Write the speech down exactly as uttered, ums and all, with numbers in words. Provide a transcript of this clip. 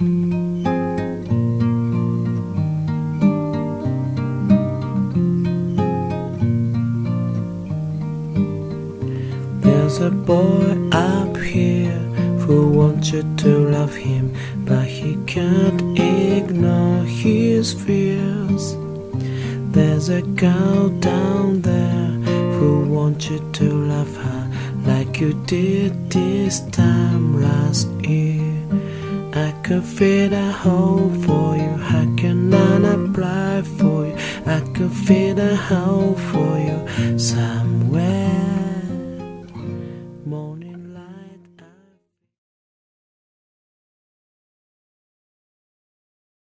There's a boy up here who wants you to love him, but he can't ignore his fears. There's a girl down there who wants you to love her like you did this time last year. I could fit a hole for you, how can I apply for you? I could fit a hole for you somewhere.